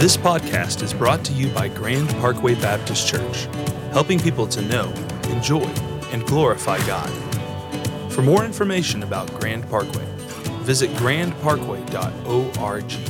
This podcast is brought to you by Grand Parkway Baptist Church, helping people to know, enjoy, and glorify God. For more information about Grand Parkway, visit grandparkway.org.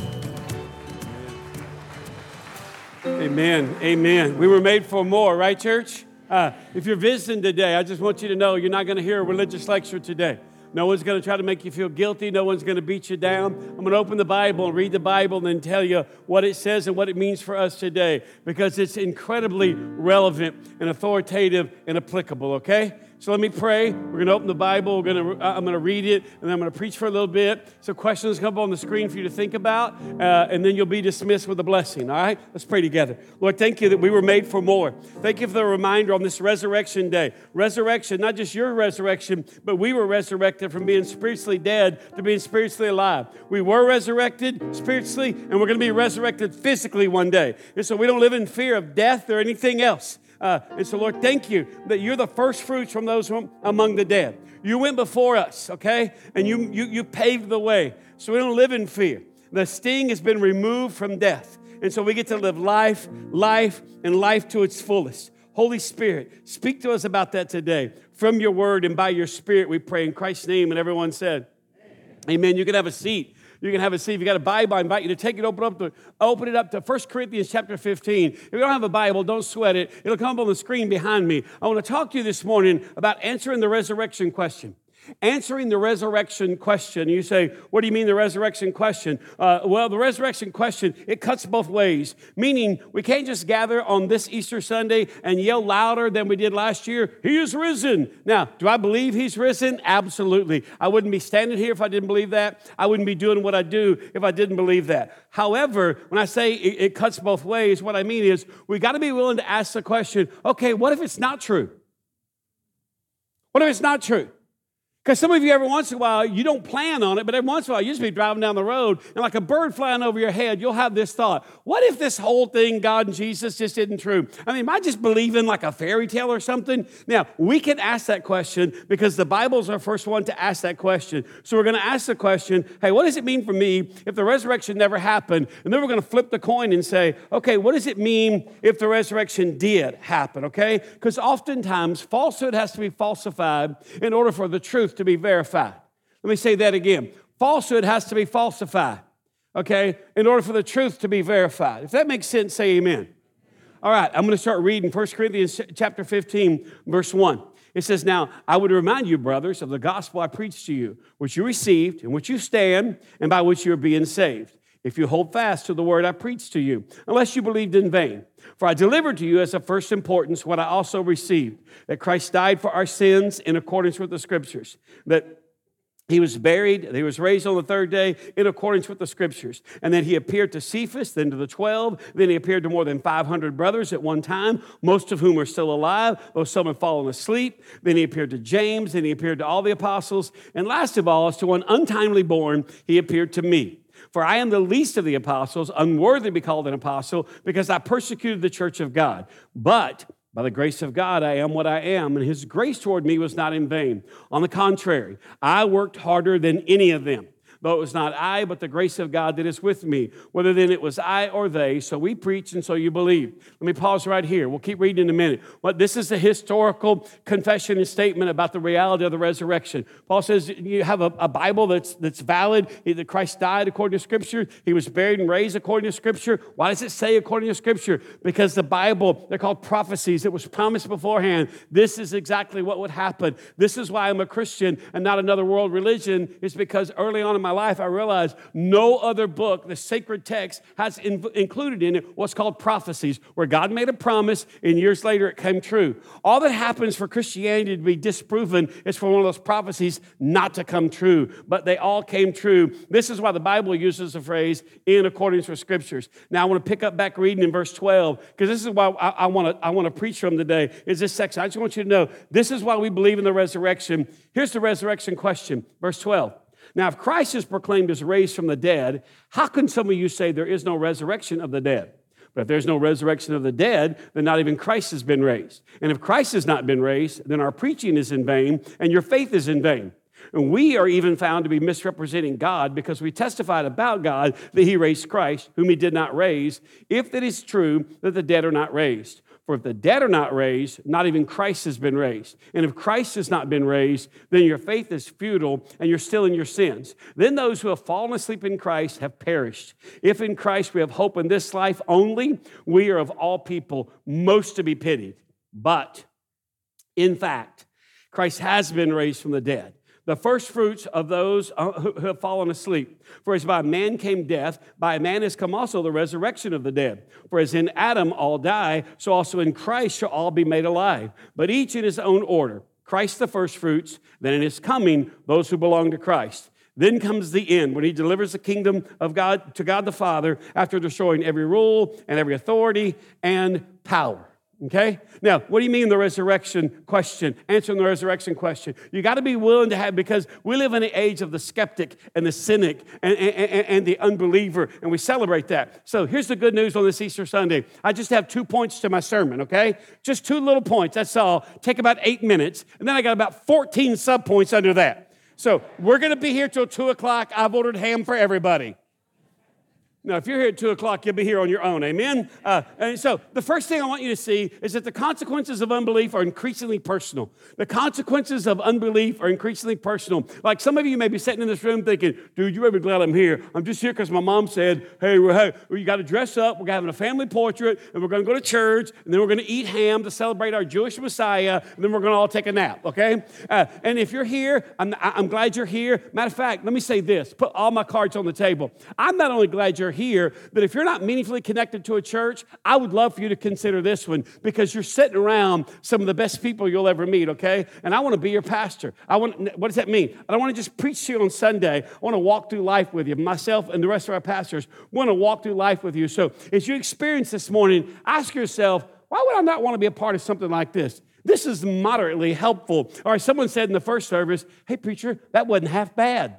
Amen. Amen. We were made for more, right, church? If you're visiting today, I just want you to know you're not going to hear a religious lecture today. No one's going to try to make you feel guilty. No one's going to beat you down. I'm going to open the Bible and read the Bible and then tell you what it says and what it means for us today, because it's incredibly relevant and authoritative and applicable, okay? So let me pray. We're going to open the Bible. I'm going to read it, and then I'm going to preach for a little bit. So questions come up on the screen for you to think about, and then you'll be dismissed with a blessing, all right? Let's pray together. Lord, thank you that we were made for more. Thank you for the reminder on this resurrection day. Resurrection, not just your resurrection, but we were resurrected from being spiritually dead to being spiritually alive. We were resurrected spiritually, and we're going to be resurrected physically one day. And so we don't live in fear of death or anything else. And so, Lord, thank you that you're the first fruits from those among the dead. You went before us, okay? And you paved the way. So we don't live in fear. The sting has been removed from death. And so we get to live life, and life to its fullest. Holy Spirit, speak to us about that today. From your word and by your Spirit, we pray in Christ's name. And everyone said, Amen. You can have a seat. You can have a seat. If you got a Bible, I invite you to take it, open it up to 1 Corinthians chapter 15. If you don't have a Bible, don't sweat it. It'll come up on the screen behind me. I want to talk to you this morning about answering the resurrection question. Answering the resurrection question. You say, what do you mean the resurrection question? Well, the resurrection question, it cuts both ways. Meaning, we can't just gather on this Easter Sunday and yell louder than we did last year, He is risen. Now, do I believe He's risen? Absolutely. I wouldn't be standing here if I didn't believe that. I wouldn't be doing what I do if I didn't believe that. However, when I say it cuts both ways, what I mean is we got to be willing to ask the question, okay, what if it's not true? What if it's not true? Because some of you, every once in a while, you don't plan on it, but every once in a while, you just be driving down the road, and like a bird flying over your head, you'll have this thought, what if this whole thing, God and Jesus, just isn't true? I mean, am I just believing like a fairy tale or something? Now, we can ask that question because the Bible's our first one to ask that question. So we're going to ask the question, hey, what does it mean for me if the resurrection never happened? And then we're going to flip the coin and say, okay, what does it mean if the resurrection did happen, okay? Because oftentimes, falsehood has to be falsified in order for the truth to be verified. Let me say that again. Falsehood has to be falsified, okay, in order for the truth to be verified. If that makes sense, say amen. All right, I'm going to start reading 1 Corinthians chapter 15, verse 1. It says, now, I would remind you, brothers, of the gospel I preached to you, which you received, in which you stand, and by which you are being saved, if you hold fast to the word I preached to you, unless you believed in vain. For I delivered to you as of first importance what I also received, that Christ died for our sins in accordance with the Scriptures, that He was buried, that He was raised on the third day in accordance with the Scriptures, and that He appeared to Cephas, then to the 12, then He appeared to more than 500 brothers at one time, most of whom are still alive, though some have fallen asleep. Then He appeared to James, then He appeared to all the apostles, and last of all, as to one untimely born, He appeared to me. For I am the least of the apostles, unworthy to be called an apostle, because I persecuted the church of God. But by the grace of God, I am what I am, and His grace toward me was not in vain. On the contrary, I worked harder than any of them. Though it was not I, but the grace of God that is with me. Whether then it was I or they, so we preach and so you believe. Let me pause right here. We'll keep reading in a minute. But this is a historical confession and statement about the reality of the resurrection. Paul says you have a Bible that's valid, that Christ died according to Scripture. He was buried and raised according to Scripture. Why does it say according to Scripture? Because the Bible, they're called prophecies. It was promised beforehand. This is exactly what would happen. This is why I'm a Christian and not another world religion. It's because early on in my life, I realized no other book, the sacred text, has included in it what's called prophecies, where God made a promise and years later it came true. All that happens for Christianity to be disproven is for one of those prophecies not to come true, but they all came true. This is why the Bible uses the phrase, in accordance with Scriptures. Now I want to pick up back reading in verse 12, because this is why I want to preach from today, is this section. I just want you to know, this is why we believe in the resurrection. Here's the resurrection question, verse 12. Now, if Christ is proclaimed as raised from the dead, how can some of you say there is no resurrection of the dead? But if there's no resurrection of the dead, then not even Christ has been raised. And if Christ has not been raised, then our preaching is in vain and your faith is in vain. And we are even found to be misrepresenting God because we testified about God that he raised Christ, whom he did not raise, if it is true that the dead are not raised. For if the dead are not raised, not even Christ has been raised. And if Christ has not been raised, then your faith is futile and you're still in your sins. Then those who have fallen asleep in Christ have perished. If in Christ we have hope in this life only, we are of all people most to be pitied. But, in fact, Christ has been raised from the dead, the first fruits of those who have fallen asleep. For as by a man came death, by a man has come also the resurrection of the dead. For as in Adam all die, so also in Christ shall all be made alive, but each in his own order. Christ the first fruits, then in his coming, those who belong to Christ. Then comes the end, when he delivers the kingdom of God to God the Father after destroying every rule and every authority and power. Okay? Now, what do you mean the resurrection question? Answering the resurrection question. You got to be willing to have, because we live in the age of the skeptic and the cynic and the unbeliever, and we celebrate that. So here's the good news on this Easter Sunday. I just have 2 points to my sermon, okay? Just 2 little points, that's all. Take about 8 minutes, and then I got about 14 subpoints under that. So we're going to be here till 2 o'clock. I've ordered ham for everybody. Now, if you're here at 2 o'clock, you'll be here on your own, amen? And so the first thing I want you to see is that the consequences of unbelief are increasingly personal. The consequences of unbelief are increasingly personal. Like some of you may be sitting in this room thinking, dude, you're really glad I'm here. I'm just here because my mom said, hey, you got to dress up. We're having a family portrait, and we're going to go to church, and then we're going to eat ham to celebrate our Jewish Messiah, and then we're going to all take a nap, okay? And if you're here, I'm glad you're here. Matter of fact, let me say this. Put all my cards on the table. I'm not only glad you're here, but if you're not meaningfully connected to a church, I would love for you to consider this one, because you're sitting around some of the best people you'll ever meet, okay? And I want to be your pastor. What does that mean? I don't want to just preach to you on Sunday. I want to walk through life with you. Myself and the rest of our pastors want to walk through life with you. So as you experience this morning, ask yourself, why would I not want to be a part of something like this? This is moderately helpful. Or as someone said in the first service, hey, preacher, that wasn't half bad.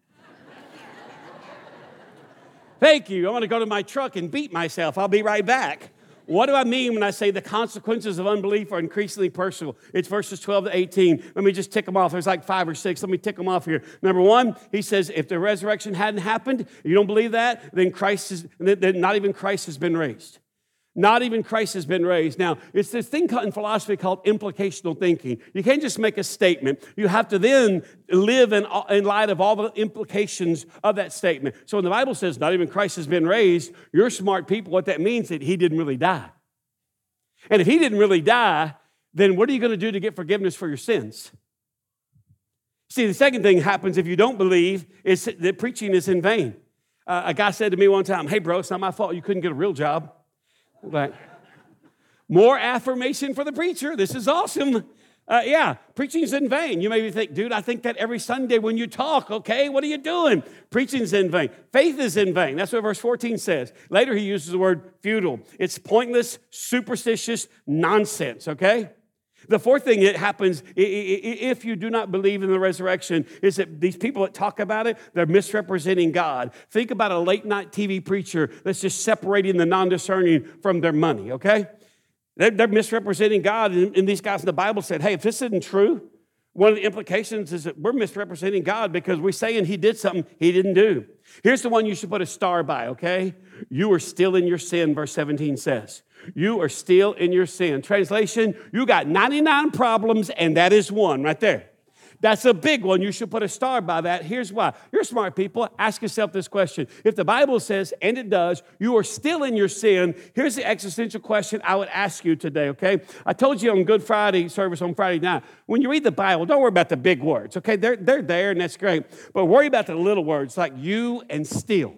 Thank you. I want to go to my truck and beat myself. I'll be right back. What do I mean when I say the consequences of unbelief are increasingly personal? It's verses 12 to 18. Let me just tick them off. There's like 5 or 6. Let me tick them off here. Number 1, he says, if the resurrection hadn't happened, you don't believe that, then not even Christ has been raised. Not even Christ has been raised. Now, it's this thing in philosophy called implicational thinking. You can't just make a statement. You have to then live in light of all the implications of that statement. So when the Bible says not even Christ has been raised, you're smart people. What that means is that he didn't really die. And if he didn't really die, then what are you going to do to get forgiveness for your sins? See, the second thing happens if you don't believe is that preaching is in vain. A guy said to me one time, hey, bro, it's not my fault you couldn't get a real job. Like, more affirmation for the preacher. This is awesome. Preaching's in vain. You maybe think, dude, I think that every Sunday when you talk, okay, what are you doing? Preaching's in vain. Faith is in vain. That's what verse 14 says. Later he uses the word futile. It's pointless, superstitious nonsense, okay? The fourth thing that happens if you do not believe in the resurrection is that these people that talk about it, they're misrepresenting God. Think about a late-night TV preacher that's just separating the non-discerning from their money, okay? They're misrepresenting God, and these guys in the Bible said, hey, if this isn't true, one of the implications is that we're misrepresenting God because we're saying he did something he didn't do. Here's the one you should put a star by, okay? You are still in your sin, verse 17 says. You are still in your sin. Translation, you got 99 problems, and that is one right there. That's a big one. You should put a star by that. Here's why. You're smart people. Ask yourself this question. If the Bible says, and it does, you are still in your sin, here's the existential question I would ask you today, okay? I told you on Good Friday service on Friday night, when you read the Bible, don't worry about the big words, okay? They're there, and that's great. But worry about the little words like you and still.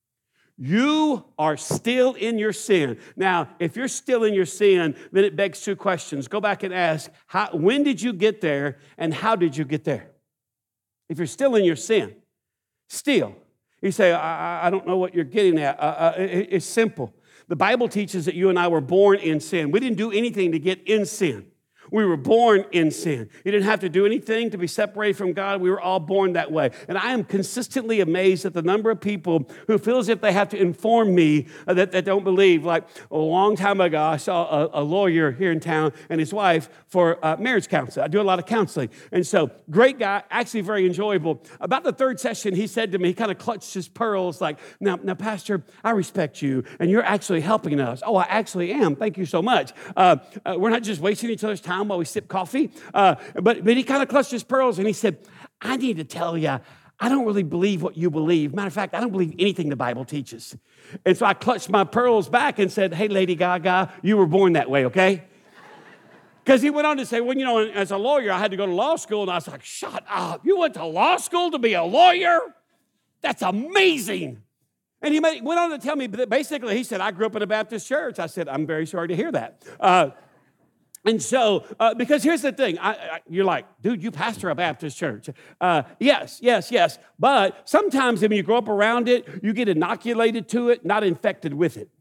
You are still in your sin. Now, if you're still in your sin, then it begs 2 questions. Go back and ask, when did you get there and how did you get there? If you're still in your sin, still. You say, I don't know what you're getting at. It's simple. The Bible teaches that you and I were born in sin. We didn't do anything to get in sin. We were born in sin. You didn't have to do anything to be separated from God. We were all born that way. And I am consistently amazed at the number of people who feel as if they have to inform me that don't believe. Like a long time ago, I saw a lawyer here in town and his wife for marriage counseling. I do a lot of counseling. And so, great guy, actually very enjoyable. About the third session, he said to me, he kind of clutched his pearls like, now, Pastor, I respect you, and you're actually helping us. Oh, I actually am. Thank you so much. We're not just wasting each other's time while we sip coffee. But he kind of clutched his pearls, and he said, I need to tell you, I don't really believe what you believe. Matter of fact, I don't believe anything the Bible teaches. And so I clutched my pearls back and said, hey, Lady Gaga, you were born that way, okay? Because he went on to say, well, you know, as a lawyer, I had to go to law school. And I was like, shut up. You went to law school to be a lawyer? That's amazing. And he went on to tell me that basically, he said, I grew up in a Baptist church. I said, I'm very sorry to hear that. And so, because here's the thing. You're like, dude, you pastor a Baptist church. Yes. But sometimes when you grow up around it, you get inoculated to it, not infected with it.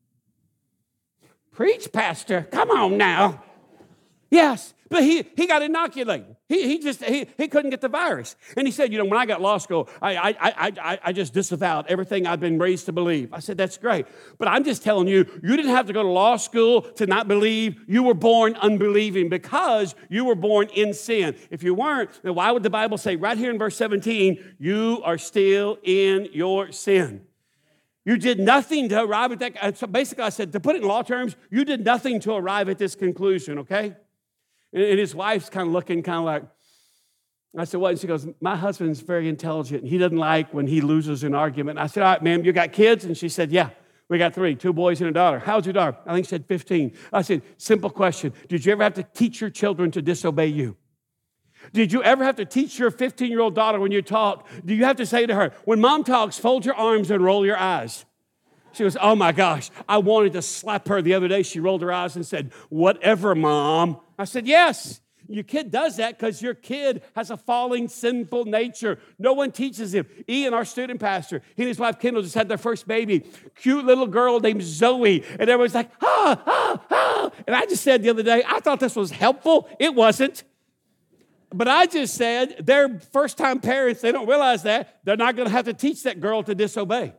Preach, pastor. Come on now. Yes, but he got inoculated. He couldn't get the virus. And he said, you know, when I got law school, I just disavowed everything I've been raised to believe. I said, that's great. But I'm just telling you, you didn't have to go to law school to not believe. You were born unbelieving because you were born in sin. If you weren't, then why would the Bible say right here in verse 17, you are still in your sin? You did nothing to arrive at that. So basically, I said, to put it in law terms, you did nothing to arrive at this conclusion, okay? And his wife's kind of looking kind of like, I said, what? And she goes, my husband's very intelligent. He doesn't like when he loses an argument. And I said, all right, ma'am, you got kids? And she said, yeah, we got 3, 2 boys and a daughter. How's your daughter? I think she said 15. I said, simple question. Did you ever have to teach your children to disobey you? Did you ever have to teach your 15-year-old daughter when you talk? Do you have to say to her, when mom talks, fold your arms and roll your eyes? She goes, oh my gosh, I wanted to slap her the other day. She rolled her eyes and said, whatever, Mom. I said, yes, your kid does that because your kid has a falling, sinful nature. No one teaches him. Ian, our student pastor, he and his wife Kendall just had their first baby, cute little girl named Zoe. And everyone's like, And I just said the other day, I thought this was helpful. It wasn't. But I just said, they're first-time parents. They don't realize that. They're not going to have to teach that girl to disobey.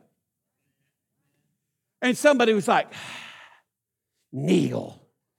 And somebody was like, Neil.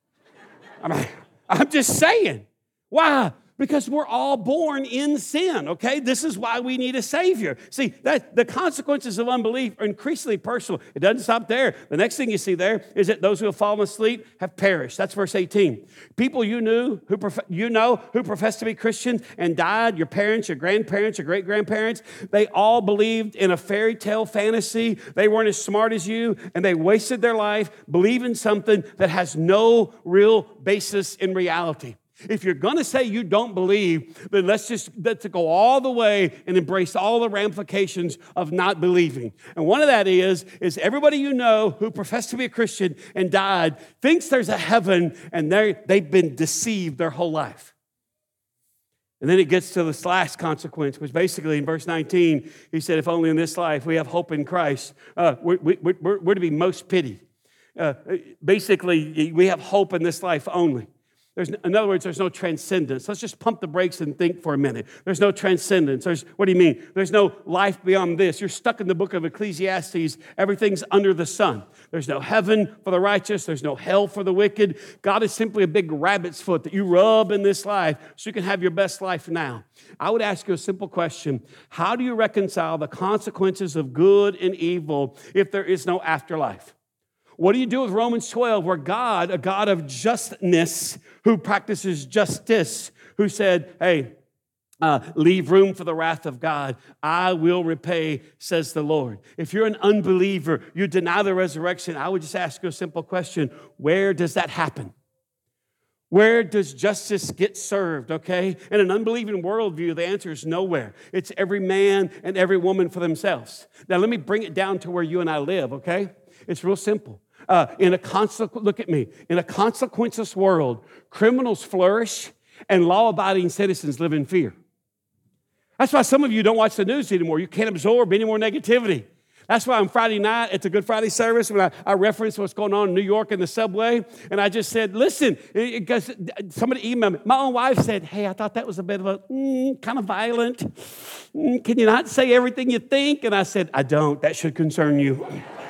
I'm just saying. Why? Because we're all born in sin, okay? This is why we need a Savior. See, the consequences of unbelief are increasingly personal. It doesn't stop there. The next thing you see there is that those who have fallen asleep have perished. That's verse 18. People you know who profess to be Christians and died, your parents, your grandparents, your great-grandparents, they all believed in a fairy tale fantasy. They weren't as smart as you, and they wasted their life believing something that has no real basis in reality. If you're going to say you don't believe, then let's go all the way and embrace all the ramifications of not believing. And one of that is everybody you know who professed to be a Christian and died thinks there's a heaven, and they've been deceived their whole life. And then it gets to this last consequence, which basically in verse 19, he said, if only in this life we have hope in Christ, we're to be most pitied. Basically, we have hope in this life only. In other words, there's no transcendence. Let's just pump the brakes and think for a minute. There's no transcendence. What do you mean? There's no life beyond this. You're stuck in the book of Ecclesiastes. Everything's under the sun. There's no heaven for the righteous. There's no hell for the wicked. God is simply a big rabbit's foot that you rub in this life so you can have your best life now. I would ask you a simple question. How do you reconcile the consequences of good and evil if there is no afterlife? What do you do with Romans 12, where God, a God of justness, who practices justice, who said, hey, leave room for the wrath of God. I will repay, says the Lord. If you're an unbeliever, you deny the resurrection, I would just ask you a simple question. Where does that happen? Where does justice get served, okay? In an unbelieving worldview, the answer is nowhere. It's every man and every woman for themselves. Now, let me bring it down to where you and I live, okay? It's real simple. Look at me. In a consequenceless world, criminals flourish and law-abiding citizens live in fear. That's why some of you don't watch the news anymore. You can't absorb any more negativity. That's why on Friday night, it's a Good Friday service, when I reference what's going on in New York in the subway, and I just said, listen, because somebody emailed me. My own wife said, hey, I thought that was a bit of a kind of violent. Can you not say everything you think? And I said, I don't. That should concern you.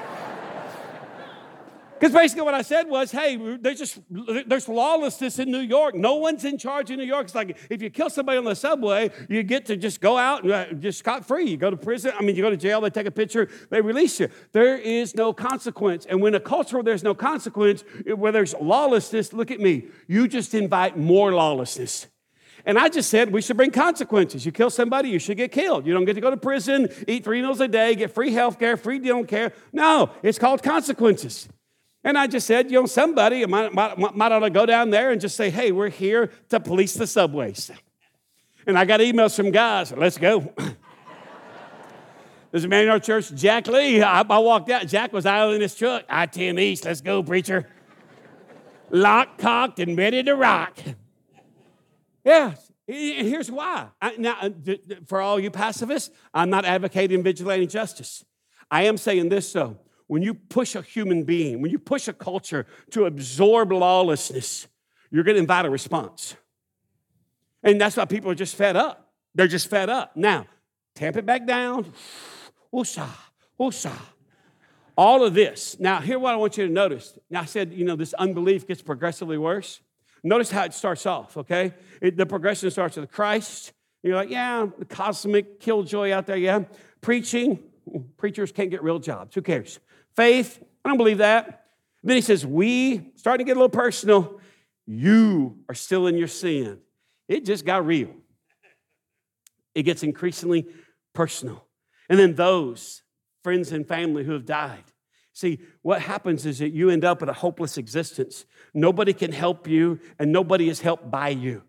Because basically what I said was, hey, there's lawlessness in New York. No one's in charge in New York. It's like if you kill somebody on the subway, you get to just go out and just scot-free. You go to prison. You go to jail. They take a picture. They release you. There is no consequence. And when a culture where there's no consequence, where there's lawlessness, look at me. You just invite more lawlessness. And I just said we should bring consequences. You kill somebody, you should get killed. You don't get to go to prison, eat 3 meals a day, get free health care, free dental care. No, it's called consequences. And I just said, somebody might ought to go down there and just say, hey, we're here to police the subways. And I got emails from guys, let's go. There's a man in our church, Jack Lee. I walked out. Jack was idling his truck. I-10 East, let's go, preacher. Locked, cocked, and ready to rock. Yeah, and here's why. Now, for all you pacifists, I'm not advocating vigilante justice. I am saying this, though. When you push a human being, when you push a culture to absorb lawlessness, you're going to invite a response. And that's why people are just fed up. They're just fed up. Now, tamp it back down. Woosah, woosah. All of this. Now, here's what I want you to notice. Now, I said, this unbelief gets progressively worse. Notice how it starts off, okay? The progression starts with Christ. You're like, yeah, the cosmic killjoy out there, yeah. Preachers can't get real jobs. Who cares? Faith, I don't believe that. Then he says, starting to get a little personal, you are still in your sin. It just got real. It gets increasingly personal. And then those friends and family who have died. See, what happens is that you end up with a hopeless existence. Nobody can help you, and nobody is helped by you.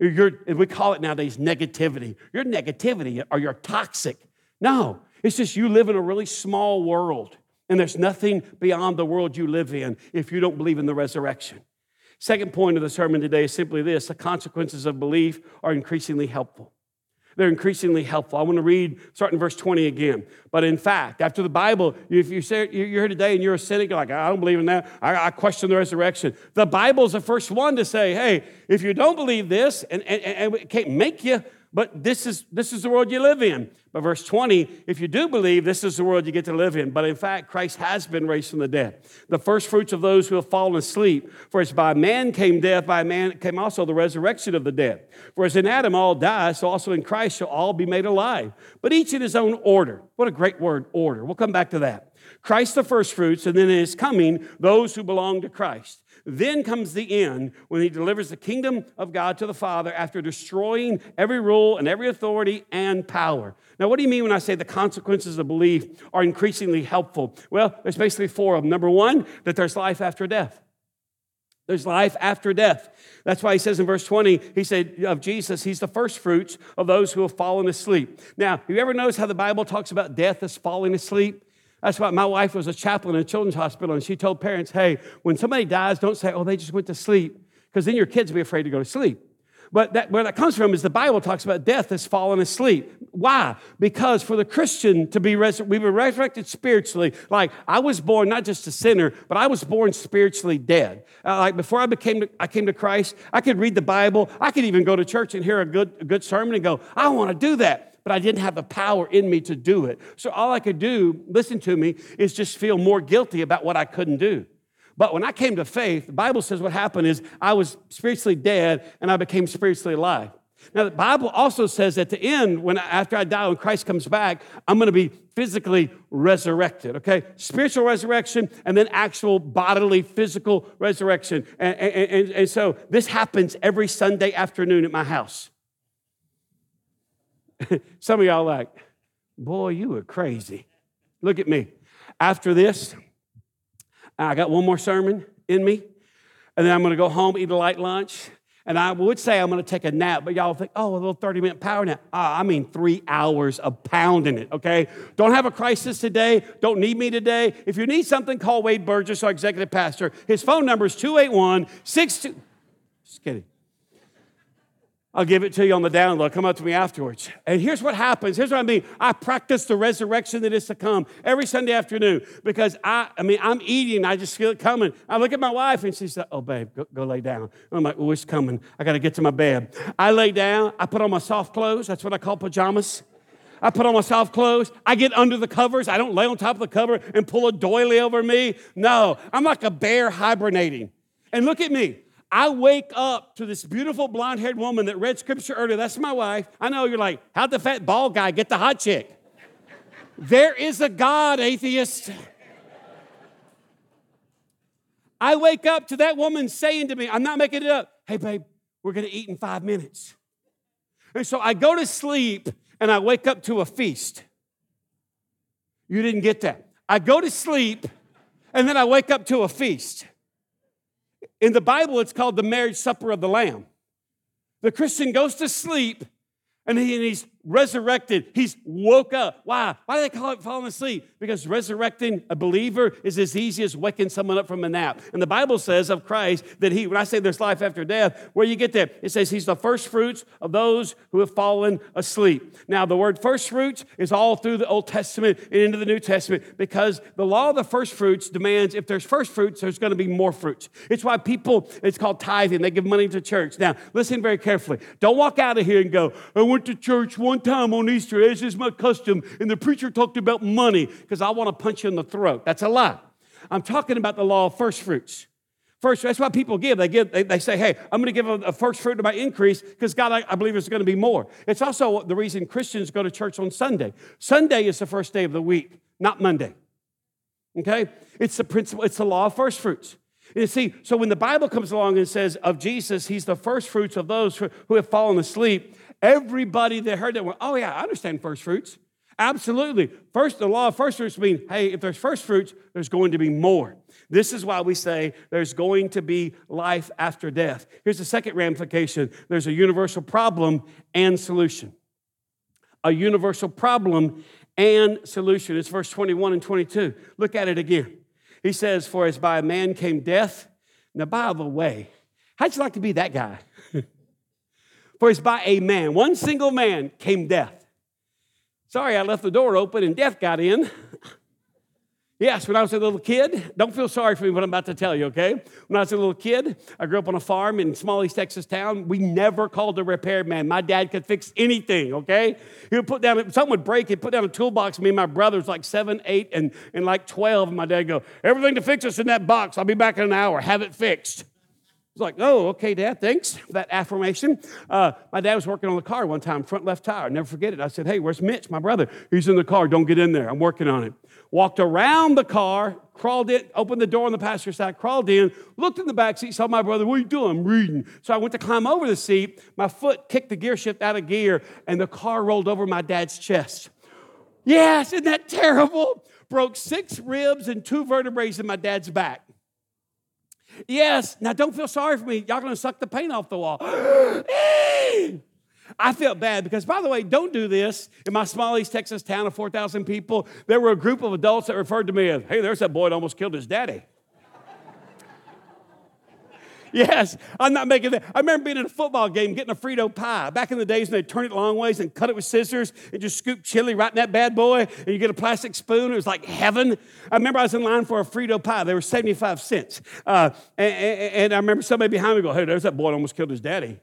We call it nowadays negativity. Your negativity or you're toxic. No, it's just you live in a really small world. And there's nothing beyond the world you live in if you don't believe in the resurrection. Second point of the sermon today is simply this: the consequences of belief are increasingly helpful. They're increasingly helpful. I want to read, starting in verse 20 again. But in fact, after the Bible, if you're here today and you're a cynic, you're like, I don't believe in that. I question the resurrection. The Bible's the first one to say, hey, if you don't believe this, and it can't make you, but this is the world you live in. But verse 20, if you do believe, this is the world you get to live in. But in fact, Christ has been raised from the dead, the first fruits of those who have fallen asleep. For as by man came death, by man came also the resurrection of the dead. For as in Adam all die, so also in Christ shall all be made alive. But each in his own order. What a great word, order. We'll come back to that. Christ the first fruits, and then in his coming, those who belong to Christ. Then comes the end when he delivers the kingdom of God to the Father after destroying every rule and every authority and power. Now, what do you mean when I say the consequences of belief are increasingly helpful? Well, there's basically 4 of them. Number 1, that there's life after death. There's life after death. That's why he says in verse 20, he said of Jesus, he's the first fruits of those who have fallen asleep. Now, have you ever noticed how the Bible talks about death as falling asleep? That's why my wife was a chaplain in a children's hospital, and she told parents, hey, when somebody dies, don't say, oh, they just went to sleep, because then your kids will be afraid to go to sleep. But where that comes from is the Bible talks about death as falling asleep. Why? Because for the Christian to be we were resurrected spiritually. Like I was born not just a sinner, but I was born spiritually dead. Like before I came to Christ, I could read the Bible. I could even go to church and hear a good sermon and go, I want to do that. But I didn't have the power in me to do it. So all I could do, listen to me, is just feel more guilty about what I couldn't do. But when I came to faith, the Bible says what happened is I was spiritually dead and I became spiritually alive. Now, the Bible also says at the end, after I die, when Christ comes back, I'm going to be physically resurrected, okay? Spiritual resurrection and then actual bodily, physical resurrection. And so this happens every Sunday afternoon at my house. Some of y'all are like, boy, you are crazy. Look at me. After this, I got one more sermon in me, and then I'm going to go home, eat a light lunch, and I would say I'm going to take a nap, but y'all think, oh, a little 30-minute power nap. I mean 3 hours of pounding it, okay? Don't have a crisis today. Don't need me today. If you need something, call Wade Burgess, our executive pastor. His phone number is 281-62... Just kidding. I'll give it to you on the download. Come up to me afterwards. And here's what happens. Here's what I mean. I practice the resurrection that is to come every Sunday afternoon because I'm eating. I just feel it coming. I look at my wife and she said, oh, babe, go lay down. I'm like, oh, it's coming. I got to get to my bed. I lay down. I put on my soft clothes. That's what I call pajamas. I put on my soft clothes. I get under the covers. I don't lay on top of the cover and pull a doily over me. No, I'm like a bear hibernating. And look at me. I wake up to this beautiful blonde-haired woman that read scripture earlier. That's my wife. I know you're like, how'd the fat bald guy get the hot chick? There is a God, atheist. I wake up to that woman saying to me, I'm not making it up, hey, babe, we're going to eat in 5 minutes. And so I go to sleep and I wake up to a feast. You didn't get that. I go to sleep and then I wake up to a feast. In the Bible, it's called the marriage supper of the Lamb. The Christian goes to sleep, and he's resurrected. He's woke up. Why? Why do they call it falling asleep? Because resurrecting a believer is as easy as waking someone up from a nap. And the Bible says of Christ that when I say there's life after death, where you get that? It says he's the first fruits of those who have fallen asleep. Now, the word first fruits is all through the Old Testament and into the New Testament because the law of the first fruits demands if there's first fruits, there's going to be more fruits. It's why it's called tithing. They give money to church. Now, listen very carefully. Don't walk out of here and go, I went to church one time on Easter, as is my custom, and the preacher talked about money because I want to punch you in the throat. That's a lie. I'm talking about the law of first fruits. First, that's why people give. They say, hey, I'm going to give a first fruit of my increase because God, I believe there's going to be more. It's also the reason Christians go to church on Sunday. Sunday is the first day of the week, not Monday. Okay? It's the principle. It's the law of first fruits. You see, so when the Bible comes along and says of Jesus, he's the first fruits of those who have fallen asleep, everybody that heard that went, oh yeah, I understand first fruits. Absolutely. First, the law of first fruits means, hey, if there's first fruits, there's going to be more. This is why we say there's going to be life after death. Here's the second ramification. There's a universal problem and solution. A universal problem and solution. It's verse 21 and 22. Look at it again. He says, for as by a man came death. Now, by the way, how'd you like to be that guy? For as by a man, one single man, came death. Sorry, I left the door open and death got in. Yes, when I was a little kid, don't feel sorry for me what I'm about to tell you, okay? When I was a little kid, I grew up on a farm in small East Texas town. We never called a repairman. My dad could fix anything, okay? He would put down, something would break, he'd put down a toolbox. Me and my brothers, like 7, 8, and like 12. And my dad would go, everything to fix us in that box. I'll be back in an hour. Have it fixed. I was like, oh, okay, Dad, thanks for that affirmation. My dad was working on the car one time, front left tire. I'll never forget it. I said, hey, where's Mitch, my brother? He's in the car. Don't get in there. I'm working on it. Walked around the car, crawled in, opened the door on the passenger side, crawled in, looked in the back seat, saw my brother. What are you doing? I'm reading. So I went to climb over the seat. My foot kicked the gear shift out of gear, and the car rolled over my dad's chest. Yes, isn't that terrible? Broke 6 ribs and 2 vertebrae in my dad's back. Yes, now don't feel sorry for me. Y'all going to suck the paint off the wall. I felt bad because, by the way, don't do this. In my small East Texas town of 4,000 people, there were a group of adults that referred to me as, hey, there's that boy that almost killed his daddy. Yes, I'm not making that. I remember being in a football game getting a Frito pie. Back in the days when they'd turn it long ways and cut it with scissors and just scoop chili right in that bad boy and you get a plastic spoon. It was like heaven. I remember I was in line for a Frito pie. They were 75 cents. And I remember somebody behind me go, hey, there's that boy that almost killed his daddy.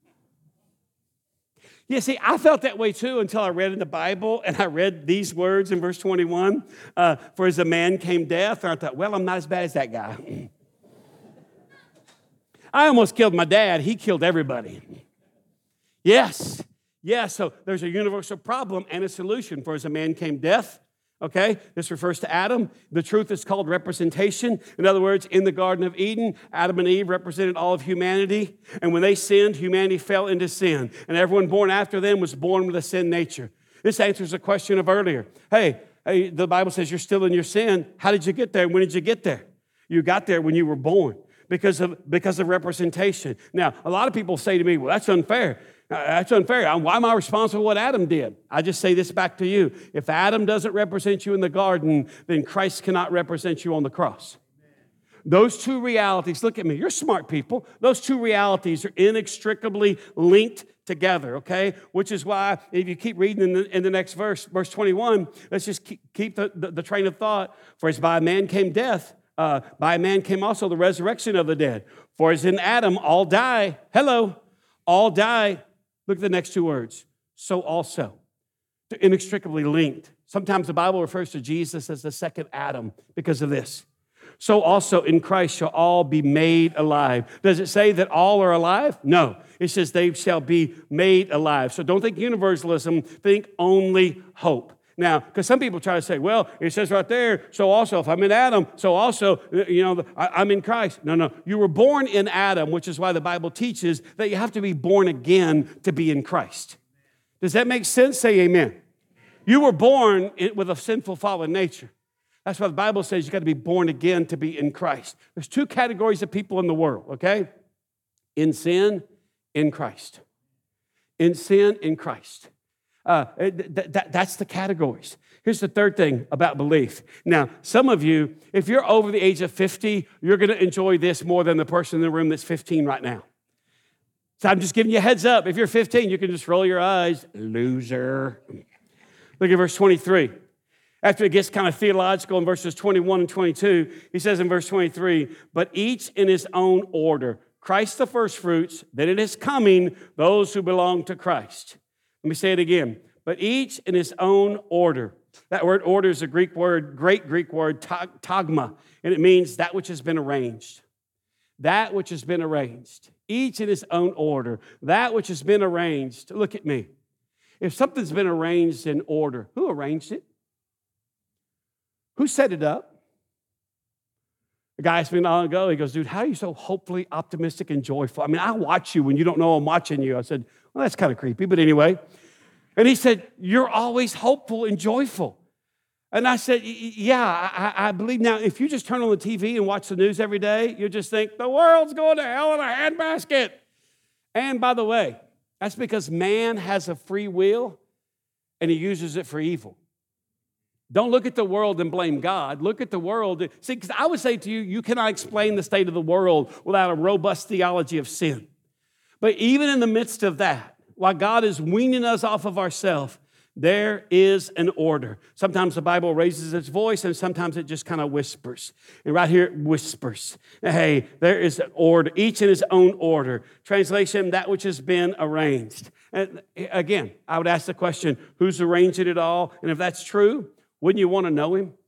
Yeah, see, I felt that way too until I read in the Bible and I read these words in verse 21. For as a man came death, and I thought, well, I'm not as bad as that guy. I almost killed my dad. He killed everybody. Yes. So there's a universal problem and a solution. For as a man came death, okay? This refers to Adam. The truth is called representation. In other words, in the Garden of Eden, Adam and Eve represented all of humanity. And when they sinned, humanity fell into sin. And everyone born after them was born with a sin nature. This answers a question of earlier. Hey, the Bible says you're still in your sin. How did you get there? When did you get there? You got there when you were born. Because of representation. Now, a lot of people say to me, well, that's unfair. That's unfair. Why am I responsible for what Adam did? I just say this back to you. If Adam doesn't represent you in the garden, then Christ cannot represent you on the cross. Those two realities, look at me, you're smart people. Those two realities are inextricably linked together, okay? Which is why, if you keep reading in the next verse 21, let's just keep the train of thought. For as by a man came death, by a man came also the resurrection of the dead. For as in Adam all die, all die. Look at the next two words. So also. They're inextricably linked. Sometimes the Bible refers to Jesus as the second Adam because of this. So also in Christ shall all be made alive. Does it say that all are alive? No. It says they shall be made alive. So don't think universalism, think only hope. Now, because some people try to say, well, it says right there, so also if I'm in Adam, so also, I'm in Christ. No. You were born in Adam, which is why the Bible teaches that you have to be born again to be in Christ. Does that make sense? Say amen. You were born with a sinful fallen nature. That's why the Bible says you got to be born again to be in Christ. There's two categories of people in the world, okay? In sin, in Christ. In sin, in Christ. That's the categories. Here's the third thing about belief. Now, some of you, if you're over the age of 50, you're going to enjoy this more than the person in the room that's 15 right now. So I'm just giving you a heads up. If you're 15, you can just roll your eyes. Loser. Look at verse 23. After it gets kind of theological in verses 21 and 22, he says in verse 23, but each in his own order. Christ the first fruits, then it is coming, those who belong to Christ. Let me say it again. But each in his own order. That word order is a Greek word, great Greek word, tagma, and it means that which has been arranged. That which has been arranged. Each in his own order. That which has been arranged. Look at me. If something's been arranged in order, who arranged it? Who set it up? A guy asked me not long ago, he goes, dude, how are you so hopefully optimistic and joyful? I mean, I watch you when you don't know I'm watching you. I said, well, that's kind of creepy, but anyway. And he said, you're always hopeful and joyful. And I said, yeah, I believe. Now, if you just turn on the TV and watch the news every day, you'll just think, the world's going to hell in a handbasket. And by the way, that's because man has a free will and he uses it for evil. Don't look at the world and blame God. Look at the world. See, because I would say to you, you cannot explain the state of the world without a robust theology of sin. But even in the midst of that, while God is weaning us off of ourselves, there is an order. Sometimes the Bible raises its voice, and sometimes it just kind of whispers. And right here it whispers. Hey, there is an order, each in his own order. Translation, that which has been arranged. And again, I would ask the question, who's arranging it all? And if that's true, wouldn't you want to know him?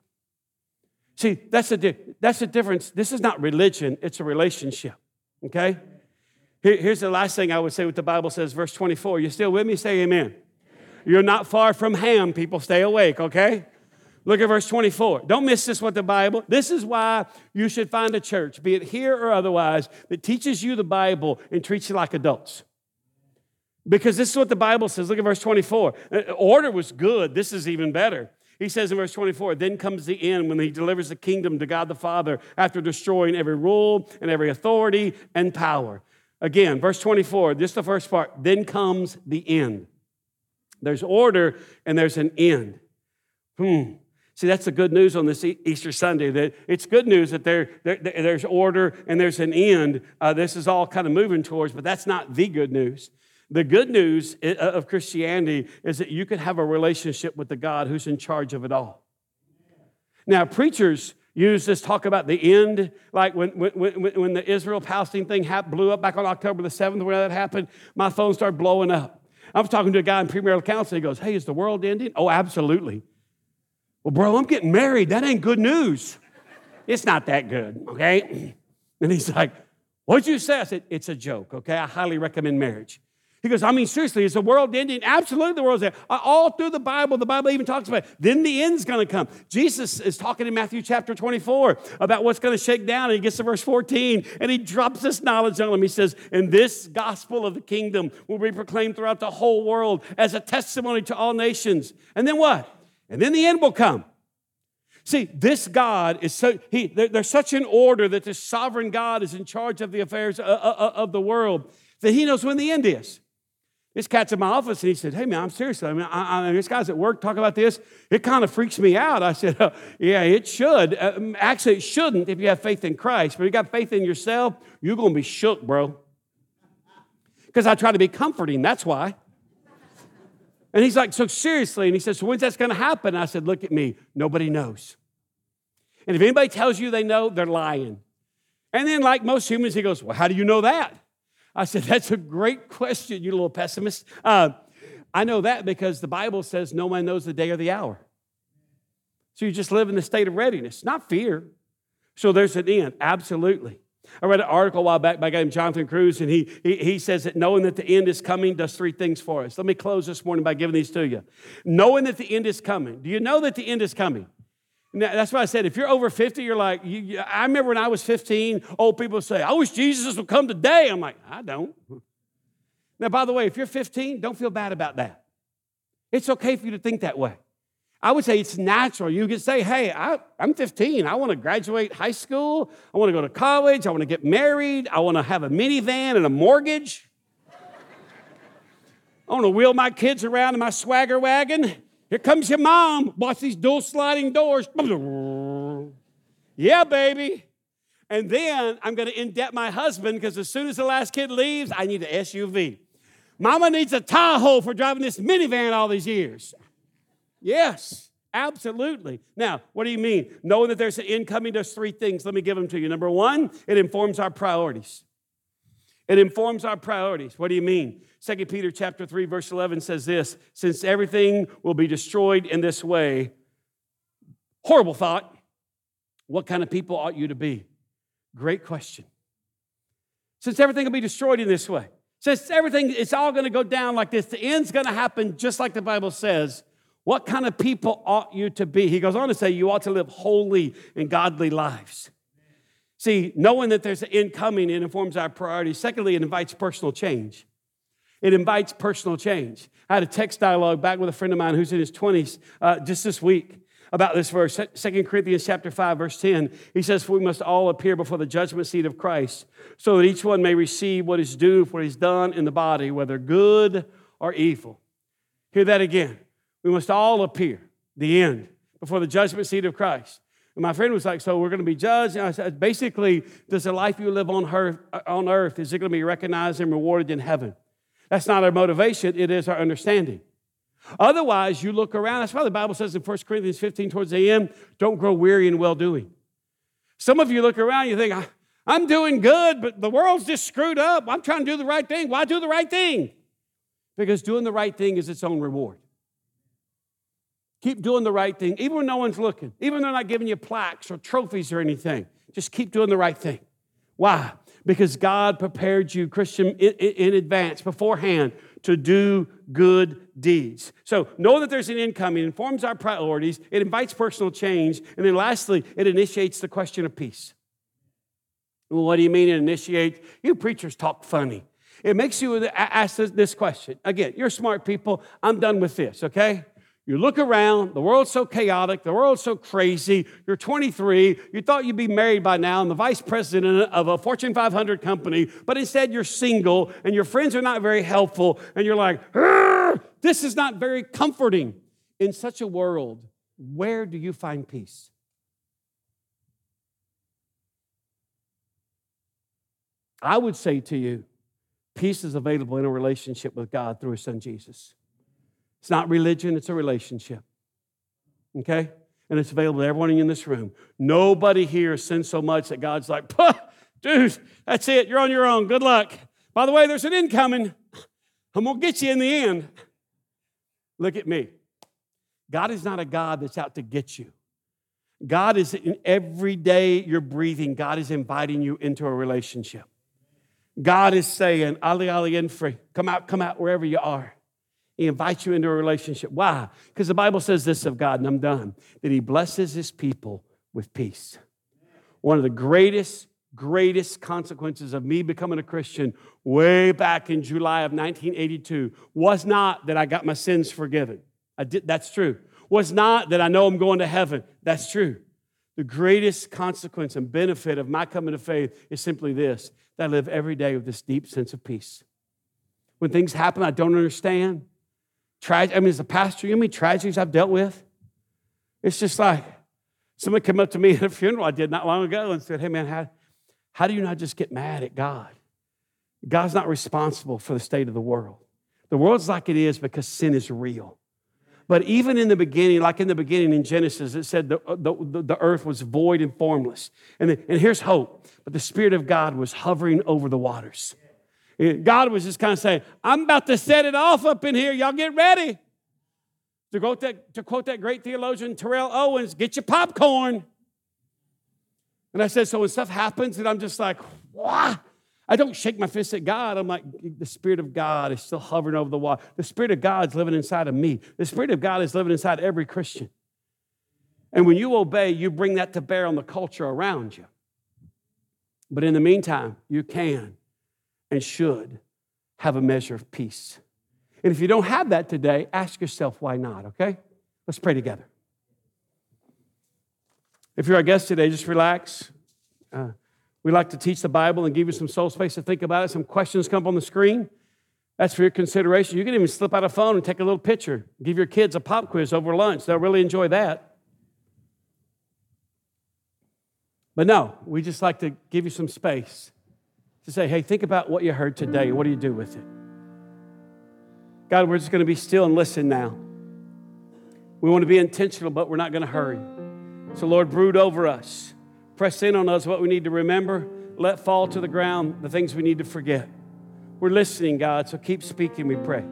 See, that's the difference. This is not religion, it's a relationship, okay? Here's the last thing I would say what the Bible says, verse 24. You still with me? Say amen. You're not far from Ham, people. Stay awake, okay? Look at verse 24. Don't miss this with the Bible. This is why you should find a church, be it here or otherwise, that teaches you the Bible and treats you like adults. Because this is what the Bible says. Look at verse 24. Order was good. This is even better. He says in verse 24, then comes the end when he delivers the kingdom to God the Father after destroying every rule and every authority and power. Again, verse 24, just the first part, then comes the end. There's order and there's an end. See, that's the good news on this Easter Sunday, that it's good news that there's order and there's an end. This is all kind of moving towards, but that's not the good news. The good news of Christianity is that you can have a relationship with the God who's in charge of it all. Now, preachers use this talk about the end, like when the Israel-Palestine thing blew up back on October the 7th, when that happened, my phone started blowing up. I was talking to a guy in premarital counseling. He goes, hey, is the world ending? Oh, absolutely. Well, bro, I'm getting married. That ain't good news. It's not that good, okay? And he's like, what'd you say? I said, it's a joke, okay? I highly recommend marriage. He goes, I mean, seriously, is the world ending? Absolutely, the world's ending. All through the Bible even talks about it. Then the end's going to come. Jesus is talking in Matthew chapter 24 about what's going to shake down, and he gets to verse 14, and he drops this knowledge on him. He says, and this gospel of the kingdom will be proclaimed throughout the whole world as a testimony to all nations. And then what? And then the end will come. See, this God is there's such an order that this sovereign God is in charge of the affairs of the world that he knows when the end is. This cat's in my office, and he said, hey, man, I'm serious. I mean, this guy's at work talking about this. It kind of freaks me out. I said, yeah, it should. Actually, it shouldn't if you have faith in Christ. But if you got faith in yourself, you're going to be shook, bro. Because I try to be comforting, that's why. And he's like, so seriously? And he says, so when's that's going to happen? And I said, look at me. Nobody knows. And if anybody tells you they know, they're lying. And then like most humans, he goes, well, how do you know that? I said, that's a great question, you little pessimist. I know that because the Bible says no one knows the day or the hour. So you just live in the state of readiness, not fear. So there's an end, absolutely. I read an article a while back by a guy named Jonathan Cruz, and he says that knowing that the end is coming does three things for us. Let me close this morning by giving these to you. Knowing that the end is coming. Do you know that the end is coming? Now, that's why I said, if you're over 50, you're like, I remember when I was 15, old people say, I wish Jesus would come today. I'm like, I don't. Now, by the way, if you're 15, don't feel bad about that. It's okay for you to think that way. I would say it's natural. You can say, hey, I'm 15. I want to graduate high school. I want to go to college. I want to get married. I want to have a minivan and a mortgage. I want to wheel my kids around in my swagger wagon. Here comes your mom. Watch these dual sliding doors. Yeah, baby. And then I'm going to in-debt my husband because as soon as the last kid leaves, I need an SUV. Mama needs a Tahoe for driving this minivan all these years. Yes, absolutely. Now, what do you mean? Knowing that there's an end coming, there's three things. Let me give them to you. Number one, it informs our priorities. It informs our priorities. What do you mean? 2 Peter chapter 3, verse 11 says this, since everything will be destroyed in this way, horrible thought, what kind of people ought you to be? Great question. Since everything will be destroyed in this way, since everything, it's all going to go down like this, the end's going to happen just like the Bible says, what kind of people ought you to be? He goes on to say you ought to live holy and godly lives. See, knowing that there's an end coming, it informs our priorities. Secondly, it invites personal change. It invites personal change. I had a text dialogue back with a friend of mine who's in his 20s just this week about this verse. 2 Corinthians chapter 5, verse 10. He says, we must all appear before the judgment seat of Christ so that each one may receive what is due for what he's done in the body, whether good or evil. Hear that again. We must all appear, the end, before the judgment seat of Christ. And my friend was like, so we're going to be judged? And I said, basically, does the life you live on earth, is it going to be recognized and rewarded in heaven? That's not our motivation. It is our understanding. Otherwise, you look around. That's why the Bible says in 1 Corinthians 15 towards the end, don't grow weary in well-doing. Some of you look around, you think, I'm doing good, but the world's just screwed up. I'm trying to do the right thing. Why do the right thing? Because doing the right thing is its own reward. Keep doing the right thing, even when no one's looking, even when they're not giving you plaques or trophies or anything. Just keep doing the right thing. Why? Because God prepared you, Christian, in advance, beforehand, to do good deeds. So know that there's an end coming. It informs our priorities. It invites personal change. And then lastly, it initiates the question of peace. Well, what do you mean it initiates? You preachers talk funny. It makes you ask this question. Again, you're smart people. I'm done with this, okay? You look around, the world's so chaotic, the world's so crazy, you're 23, you thought you'd be married by now and the vice president of a Fortune 500 company, but instead you're single and your friends are not very helpful and you're like, this is not very comforting. In such a world, where do you find peace? I would say to you, peace is available in a relationship with God through His Son Jesus. It's not religion, it's a relationship. Okay? And it's available to everyone in this room. Nobody here sins so much that God's like, dude, that's it. You're on your own. Good luck. By the way, there's an end coming. I'm going to get you in the end. Look at me. God is not a God that's out to get you. God is in every day you're breathing, God is inviting you into a relationship. God is saying, Ali Enfrey, come out wherever you are. He invites you into a relationship. Why? Because the Bible says this of God, and I'm done, that He blesses His people with peace. One of the greatest consequences of me becoming a Christian way back in July of 1982 was not that I got my sins forgiven. That's true. Was not that I know I'm going to heaven. That's true. The greatest consequence and benefit of my coming to faith is simply this, that I live every day with this deep sense of peace. when things happen I don't understand. As a pastor, you know how many tragedies I've dealt with? It's just like somebody came up to me at a funeral I did not long ago and said, hey, man, how do you not just get mad at God? God's not responsible for the state of the world. The world's like it is because sin is real. But even in the beginning, like in the beginning in Genesis, it said the earth was void and formless. And here's hope. But the Spirit of God was hovering over the waters. God was just kind of saying, I'm about to set it off up in here. Y'all get ready. To quote that great theologian Terrell Owens, get your popcorn. And I said, so when stuff happens and I'm just like, wow. I don't shake my fist at God. I'm like, the Spirit of God is still hovering over the water. The Spirit of God is living inside of me. The Spirit of God is living inside every Christian. And when you obey, you bring that to bear on the culture around you. But in the meantime, you can and should have a measure of peace. And if you don't have that today, ask yourself why not, okay? Let's pray together. If you're our guest today, just relax. We like to teach the Bible and give you some soul space to think about it. Some questions come up on the screen. That's for your consideration. You can even slip out a phone and take a little picture. Give your kids a pop quiz over lunch. They'll really enjoy that. But no, we just like to give you some space to say, hey, think about what you heard today and what do you do with it? God, we're just going to be still and listen now. We want to be intentional, but we're not going to hurry. So, Lord, brood over us. Press in on us what we need to remember. Let fall to the ground the things we need to forget. We're listening, God, so keep speaking, we pray.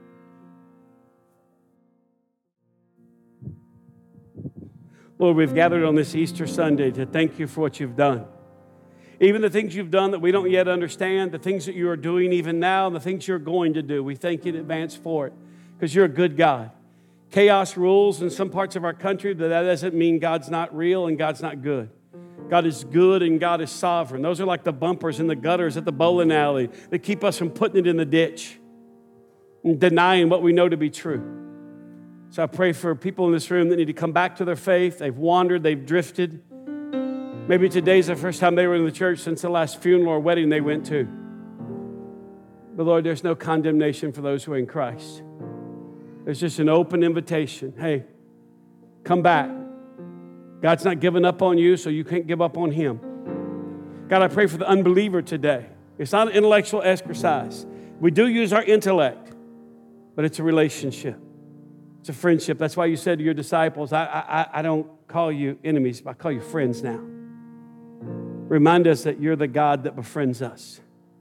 Lord, we've gathered on this Easter Sunday to thank you for what you've done. Even the things you've done that we don't yet understand, the things that you are doing even now, and the things you're going to do, we thank you in advance for it because you're a good God. Chaos rules in some parts of our country, but that doesn't mean God's not real and God's not good. God is good and God is sovereign. Those are like the bumpers in the gutters at the bowling alley that keep us from putting it in the ditch and denying what we know to be true. So I pray for people in this room that need to come back to their faith. They've wandered, they've drifted. Maybe today's the first time they were in the church since the last funeral or wedding they went to. But Lord, there's no condemnation for those who are in Christ. There's just an open invitation. Hey, come back. God's not giving up on you, so you can't give up on him. God, I pray for the unbeliever today. It's not an intellectual exercise. We do use our intellect, but it's a relationship. It's a friendship. That's why you said to your disciples, I don't call you enemies, but I call you friends now. Remind us that you're the God that befriends us.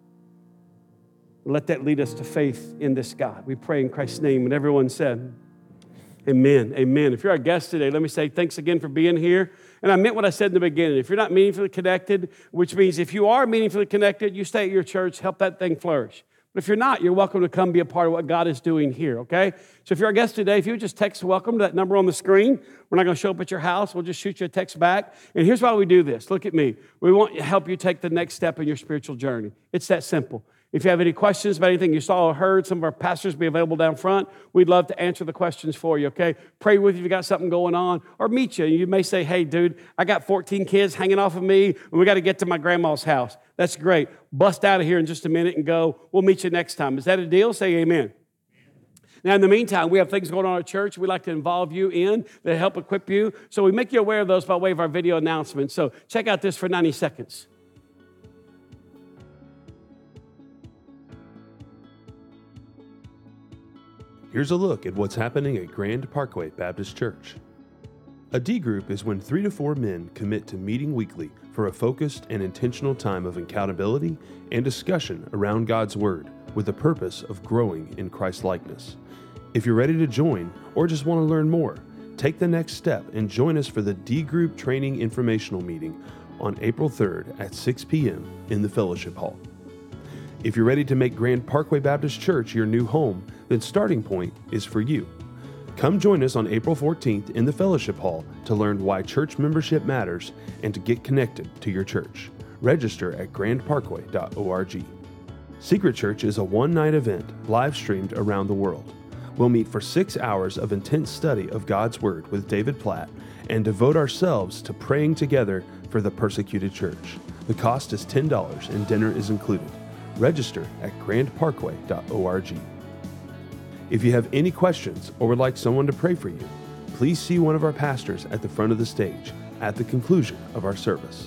Let that lead us to faith in this God. We pray in Christ's name. And everyone said, amen, amen. If you're our guest today, let me say thanks again for being here. And I meant what I said in the beginning. If you're not meaningfully connected, which means if you are meaningfully connected, you stay at your church, help that thing flourish. But if you're not, you're welcome to come be a part of what God is doing here, okay? So if you're our guest today, if you would just text welcome to that number on the screen, we're not going to show up at your house. We'll just shoot you a text back. And here's why we do this. Look at me. We want to help you take the next step in your spiritual journey. It's that simple. If you have any questions about anything you saw or heard, some of our pastors will be available down front. We'd love to answer the questions for you, okay? Pray with you if you got something going on, or meet you. You may say, hey, dude, I got 14 kids hanging off of me, and we got to get to my grandma's house. That's great. Bust out of here in just a minute and go. We'll meet you next time. Is that a deal? Say amen. Now, in the meantime, we have things going on at our church we'd like to involve you in that help equip you. So we make you aware of those by way of our video announcements. So check out this for 90 seconds. Here's a look at what's happening at Grand Parkway Baptist Church. A D group is when 3 to 4 men commit to meeting weekly for a focused and intentional time of accountability and discussion around God's Word with the purpose of growing in Christ-likeness. If you're ready to join or just want to learn more, take the next step and join us for the D group training informational meeting on April 3rd at 6 p.m. in the Fellowship Hall. If you're ready to make Grand Parkway Baptist Church your new home, then Starting Point is for you. Come join us on April 14th in the Fellowship Hall to learn why church membership matters and to get connected to your church. Register at grandparkway.org. Secret Church is a one-night event live streamed around the world. We'll meet for 6 hours of intense study of God's Word with David Platt and devote ourselves to praying together for the persecuted church. The cost is $10 and dinner is included. Register at grandparkway.org. If you have any questions or would like someone to pray for you, please see one of our pastors at the front of the stage at the conclusion of our service.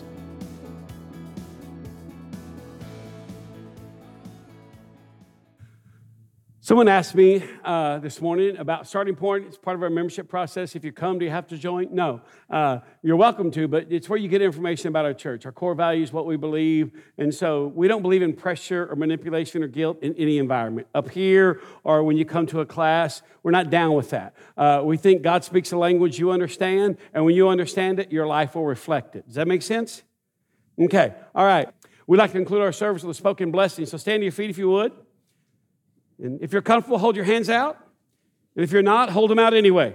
Someone asked me this morning about Starting Point. It's part of our membership process. If you come, do you have to join? No. You're welcome to, but it's where you get information about our church, our core values, what we believe. And so we don't believe in pressure or manipulation or guilt in any environment. Up here or when you come to a class, we're not down with that. We think God speaks a language you understand, and when you understand it, your life will reflect it. Does that make sense? Okay. All right. We'd like to conclude our service with a spoken blessing. So stand to your feet if you would. And if you're comfortable, hold your hands out. And if you're not, hold them out anyway.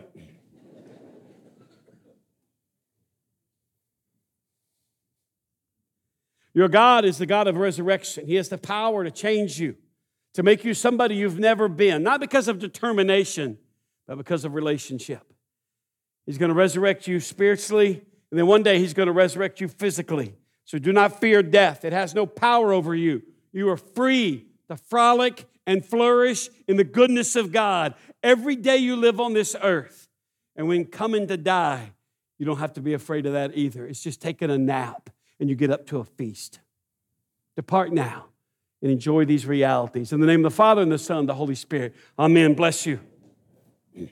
Your God is the God of resurrection. He has the power to change you, to make you somebody you've never been, not because of determination, but because of relationship. He's going to resurrect you spiritually, and then one day He's going to resurrect you physically. So do not fear death. It has no power over you. You are free to frolic and flourish in the goodness of God every day you live on this earth. And when coming to die, you don't have to be afraid of that either. It's just taking a nap and you get up to a feast. Depart now and enjoy these realities. In the name of the Father, and the Son, and the Holy Spirit. Amen. Bless you.